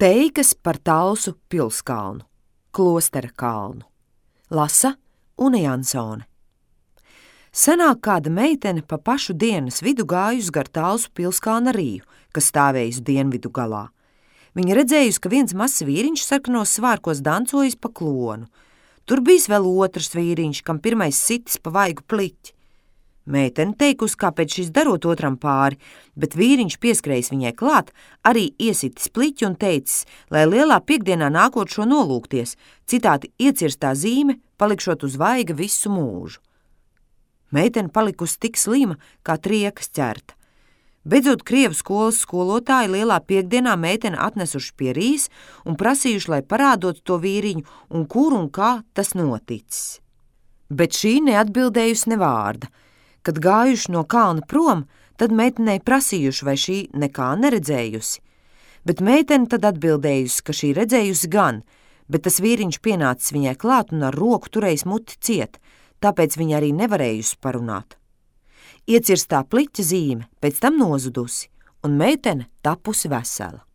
Teikas par Talsu pilskalnu, Klostera kalnu. Lasa Une Jansone. Senāk kāda meitene pa pašu dienas vidu gājusi gar Talsu pilskalna rīju, kas stāvējusi dienvidu galā. Viņa redzējusi, ka viens mazs vīriņš sarkanos svārkos dancojas pa klonu. Tur bijis vēl otrs vīriņš, kam pirmais sitis pa vaigu pliķi. Meitene teikusi, kāpēc šis darot otram pāri, bet vīriņš pieskrējis viņai klāt, arī iesitis pliķi un teicis, lai lielā piekdienā nākot šo nolūkties, citādi iecirstā zīme, palikšot uz vaiga visu mūžu. Meitene palikusi tik slima, kā triekas ķerta. Beidzot, Krievu skolas skolotāji lielā piekdienā meiteni atnesuši pie rīs un prasījuši, lai parādot to vīriņu un kur un kā tas noticis. Bet šī neatbildējusi ne vārda. Kad gājuši no kalna prom, tad meitenei prasījuši, vai šī nekā neredzējusi. Bet meitene tad atbildējusi, ka šī redzējusi gan, bet tas vīriņš pienācis viņai klāt un ar roku turējis muti ciet, tāpēc viņa arī nevarējusi parunāt. Iecirstā pliķa zīme pēc tam nozudusi, un meitene tapusi vesela.